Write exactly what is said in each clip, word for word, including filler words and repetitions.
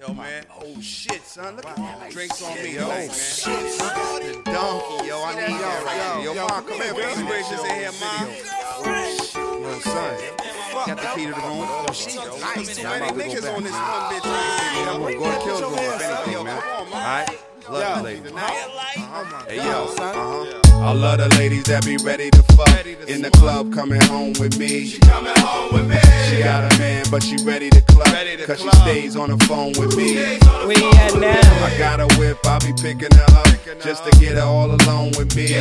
Yo, man. Oh, shit, son. Look at that. Drinks on me, yo, man. Shit, son. The donkey, yo. I need that right here. Yo, mom, come here. Bring gracious in here, mom. Yo, son. Got the key to the room. Oh, she's nice, man. They niggas on this one bitch right here. I'm gonna go to kill zone if anything, man. All right? Love the ladies. Hey, yo, son. Uh-huh. I love the ladies that be ready to fuck. In the club, coming home with me. She coming home with me. She got a man, but she ready to club. Cause she stays on the phone with me. Where you at now? I got a whip, I be picking her up just to get her all alone with me.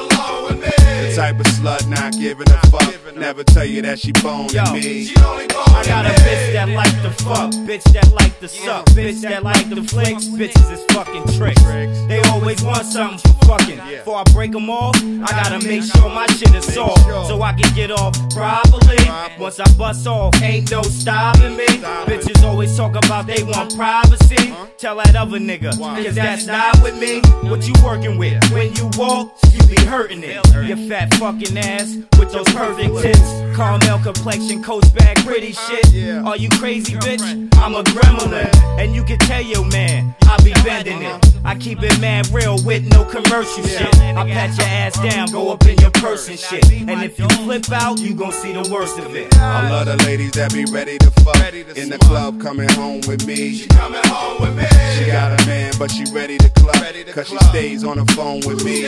The type of slut not giving a fuck. Never tell you that she boning me. I got a bitch that like to fuck, bitch that like to suck, bitch that like to flicks, bitches is fucking tricks. They always want something for fucking. Before I break them off, I gotta make sure my shit is soft, so I can get off properly. Once I bust off, ain't no stopping me. Bitches always talk about they want privacy. Tell that other nigga, cause that's not with me. What you working with? When you walk, you be hurting it. Your fat fucking ass with those perfect tits, caramel complexion, coach bag, pretty shit. Are you crazy, bitch? I'm a gremlin, and you can tell your man I be bending it. I keep it mad real with no commercial shit. I pat your ass down, go up in your purse and shit. And if you flip out, you gon' see the worst of it. I love the ladies that be ready to fuck. In the club, coming home with me. She coming home with me. She got a man, but she ready to club. Cause she stays on the phone with me.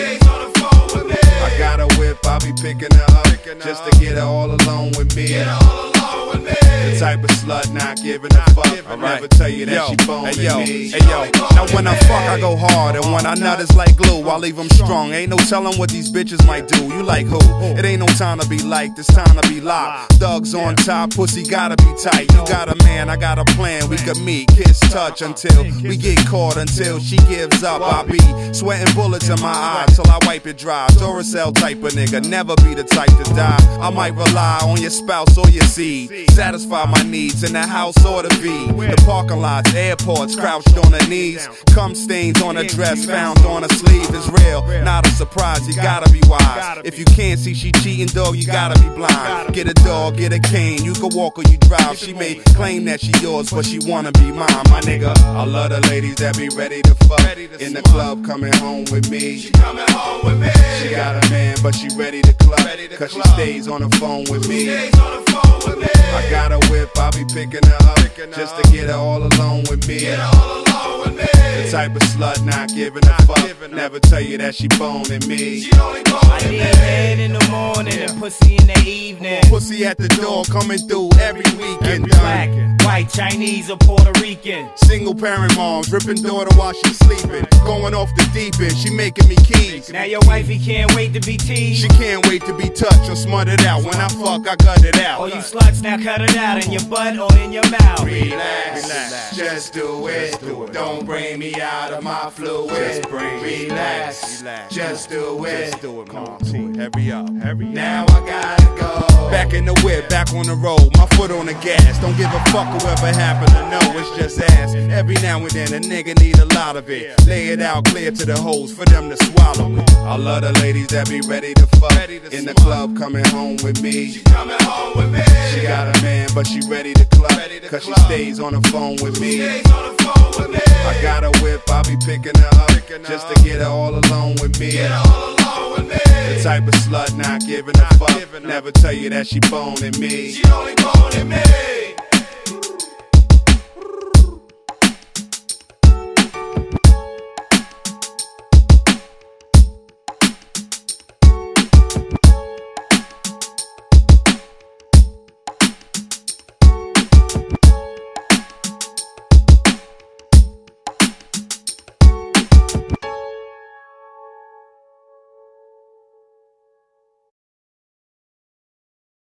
I got a whip, I be picking her up just to get her all alone with me. The type of slut not giving a fuck. I never tell you that she boning hey, yo, me. Hey yo, now when I fuck I go hard, and when I nut it's like glue. I leave them strong, ain't no telling what these bitches might do. You like who? It ain't no time to be liked, it's time to be locked. Thugs on top, pussy gotta be tight. You got a man, I got a plan, we could meet, kiss, touch until we get caught, until she gives up. I be sweating bullets in my eyes till I wipe it dry. Duracell type of nigga, never be the type to die. I might rely on your spouse or your seed, satisfy my needs in the house or the V. The parking lots, airports, crouched on her knees. Cum stains on her dress, found on her sleeve is real. Not a surprise, you gotta be wise. If you can't see she cheating, dog, you gotta be blind. Get a dog, get a cane, you can walk or you drive. She may claim that she yours, but she wanna be mine, my nigga. I love the ladies that be ready to fuck. In the club, coming home with me. She coming home with me. She got a man, but she ready to club. Cause she stays on the phone with me. I got a whip, I be picking her up just to get her all alone with me. The type of slut not giving a fuck. Never tell you that she boning me. I need head in the morning and pussy in the evening. Pussy at the door, coming through every weekend. Black, white, Chinese, or Puerto Rican. Single parent moms, ripping daughter while she's sleeping. Going off the deep end, she making me keys. Now your wifey can't wait to be teased. She can't wait to be touched or smothered out. When I fuck, I gut it out. All you sluts, now cut it out in your butt or in your mouth. Relax, relax, just do it. Don't bring me out of my fluid. Just bring relax, relax, just do it. Just do it, mom. Hurry up, hurry up. Now I gotta go. Back in the whip, back on the road, my foot on the gas. Don't give a fuck whoever happen to know, it's just ass. Every now and then a nigga need a lot of it. Lay it out clear to the hoes for them to swallow it. I love the ladies that be ready to fuck. In the club, coming home with me. She coming home with me. She got a man, but she ready to club. Cause she stays on the phone with me. I got a whip, I be picking her up just to get her all alone with me. The type of slut not giving a fuck. Never tell you that she boning me. She only boning me.